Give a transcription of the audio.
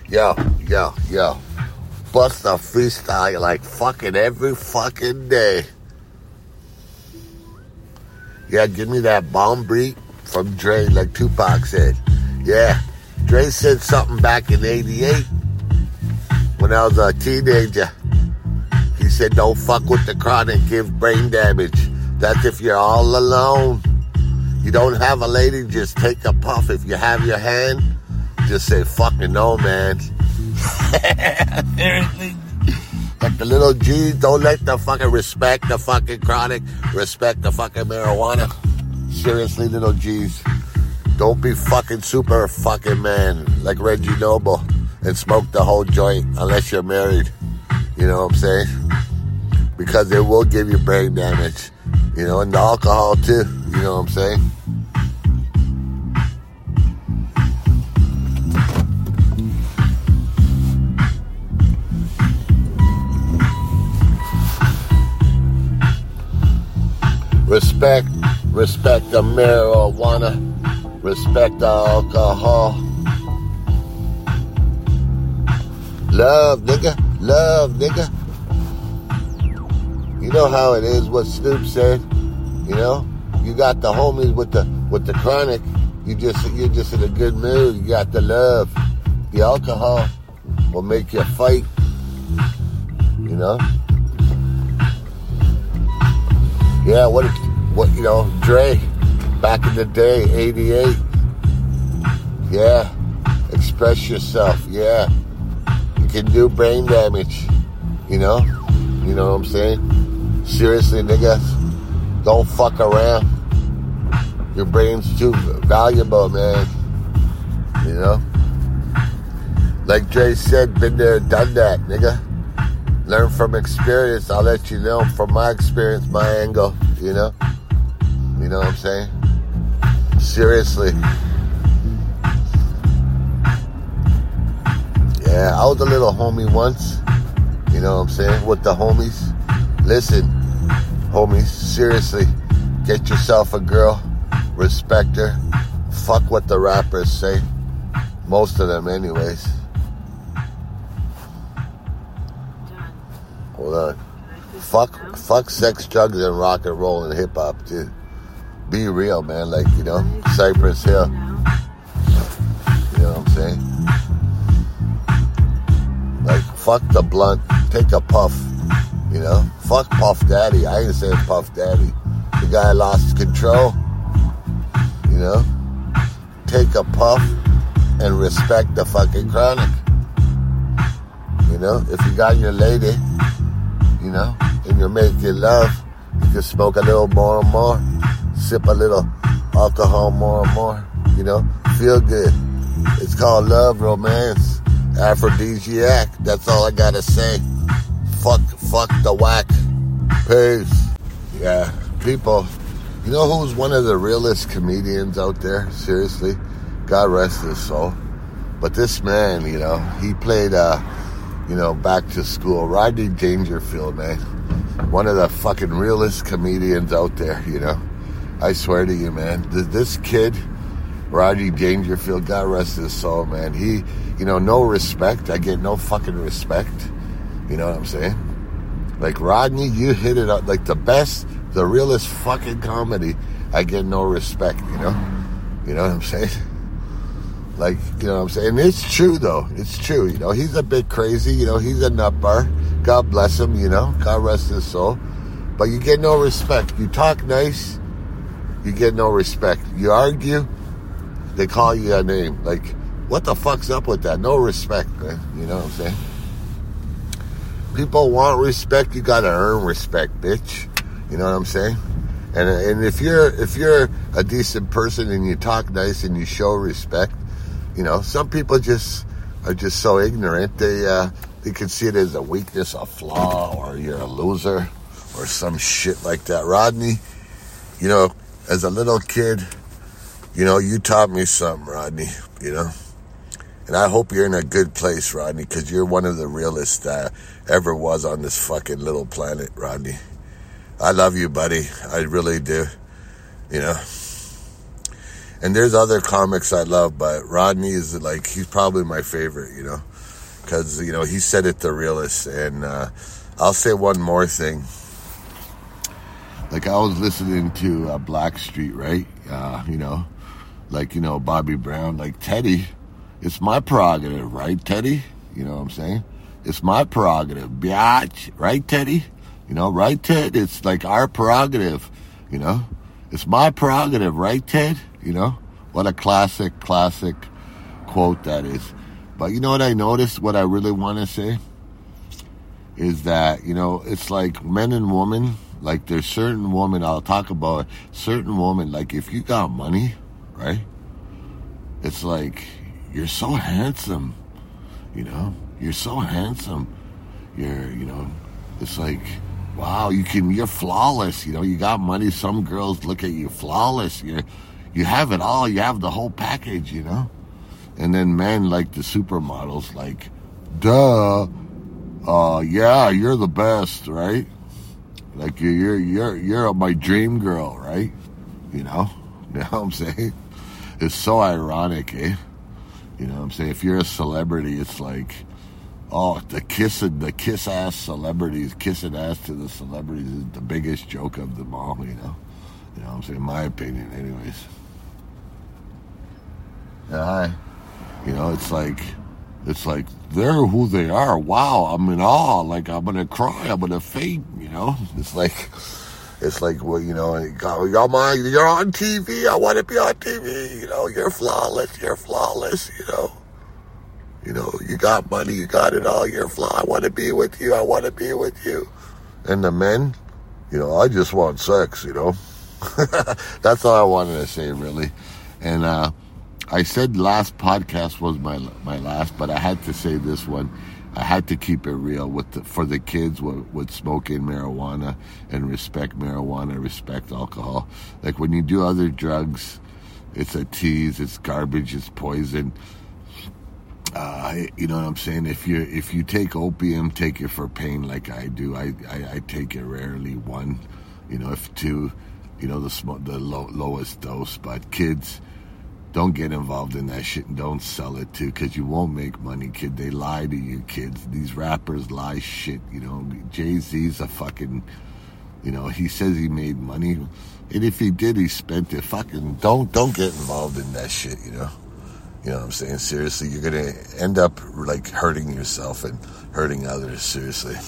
Yo. Bust a freestyle like fucking every fucking day. Yeah, give me that bomb beat from Dre, like Tupac said. Yeah, Dre said something back in 88 when I was a teenager. He said, don't fuck with the chronic, give brain damage. That's if you're all alone. You don't have a lady, just take a puff. If you have your hand, just say fucking no, man. Seriously. Like the little G's, don't let the fucking respect the fucking chronic, respect the fucking marijuana. Seriously, little G's. Don't be fucking super fucking man like Reggie Noble and smoke the whole joint unless you're married. You know what I'm saying? Because it will give you brain damage. You know, and the alcohol too. You know what I'm saying? Respect the marijuana, respect the alcohol. Love, nigga. You know how it is, what Snoop said, you know? You got the homies with the chronic, you're just in a good mood, you got the love. The alcohol will make you fight, you know? Yeah, what you know, Dre, back in the day, 88. Yeah, express yourself, yeah. You can do brain damage, you know? You know what I'm saying? Seriously, niggas, don't fuck around. Your brain's too valuable, man. You know? Like Dre said, been there, done that, nigga. Learn from experience. I'll let you know from my experience, my angle, you know? You know what I'm saying? Seriously. Yeah, I was a little homie once. You know what I'm saying? With the homies. Listen, homies, seriously. Get yourself a girl. Respect her. Fuck what the rappers say. Most of them anyways. Hold on. Fuck sex, drugs, and rock and roll and hip hop too. Be real, man. Like, you know, Cypress Hill. You know what I'm saying? Like, fuck the blunt. Take a puff. You know? Fuck Puff Daddy. I ain't saying Puff Daddy. The guy lost control. You know? Take a puff and respect the fucking chronic. You know? If you got your lady, you know, and you're making love, you can smoke a little more and more. Sip a little alcohol more and more, you know, feel good. It's called love, romance, aphrodisiac. That's all I gotta say. Fuck the whack. Peace. Yeah, people, you know who's one of the realest comedians out there? Seriously, God rest his soul. But this man, you know, he played, you know, Back to School. Rodney Dangerfield, man. One of the fucking realest comedians out there, you know. I swear to you, man, this kid, Rodney Dangerfield, God rest his soul, man. He, you know, no respect. I get no fucking respect. You know what I'm saying? Like, Rodney, you hit it up like the best, the realest fucking comedy. I get no respect, you know? You know what I'm saying? Like, you know what I'm saying? It's true, though. It's true, you know? He's a bit crazy, you know? He's a nut bar. God bless him, you know? God rest his soul. But you get no respect. You talk nice, you get no respect. You argue, they call you a name. Like, what the fuck's up with that? No respect, man. You know what I'm saying? People want respect, you gotta earn respect, bitch. You know what I'm saying? And if you're a decent person and you talk nice and you show respect, you know, some people just are just so ignorant. They can see it as a weakness, a flaw, or you're a loser, or some shit like that. Rodney, you know, as a little kid, you know, you taught me something, Rodney, you know. And I hope you're in a good place, Rodney, because you're one of the realest ever was on this fucking little planet, Rodney. I love you, buddy. I really do, you know. And there's other comics I love, but Rodney is like, he's probably my favorite, you know, because, you know, he said it the realest. And I'll say one more thing. Like, I was listening to Blackstreet, right? You know, like, you know, Bobby Brown, like, Teddy, it's my prerogative, right, Teddy? You know what I'm saying? It's my prerogative, biatch, right, Teddy? You know, right, Ted? It's like our prerogative, you know? It's my prerogative, right, Ted? You know? What a classic quote that is. But you know what I noticed? What I really want to say is that, you know, it's like men and women, like there's certain women, I'll talk about certain women, like if you got money, right? It's like, you're so handsome, you know? You're so handsome. You know, it's like, wow, you're flawless, you know? You got money, some girls look at you flawless. You have it all, you have the whole package, you know? And then men like the supermodels, like, duh, yeah, you're the best, right? Like you're my dream girl, right? You know what I'm saying? It's so ironic, eh? You know what I'm saying? If you're a celebrity, it's like, oh, the kiss ass celebrities, kissing ass to the celebrities is the biggest joke of them all, you know? You know what I'm saying? My opinion, anyways. Yeah, hi. You know, it's like they're who they are. Wow, I'm in awe. Like, I'm gonna cry. I'm gonna faint. You know, it's like, well, you know, you're on TV. I want to be on TV. You know, you're flawless. You're flawless. You know, you got money. You got it all. You're flawless. I want to be with you. I want to be with you. And the men, you know, I just want sex. You know, that's all I wanted to say, really. And I said last podcast was my last, but I had to say this one. I had to keep it real for the kids with smoking marijuana and respect marijuana, respect alcohol. Like, when you do other drugs, it's a tease, it's garbage, it's poison. You know what I'm saying? If you take opium, take it for pain like I do. I take it rarely. One, you know, if two, you know, the lowest dose. But kids, don't get involved in that shit and don't sell it too, because you won't make money, kid. They lie to you, kids. These rappers lie shit, you know. Jay-Z's a fucking, you know, he says he made money. And if he did, he spent it. Fucking don't get involved in that shit, you know. You know what I'm saying? Seriously, you're going to end up like hurting yourself and hurting others, seriously.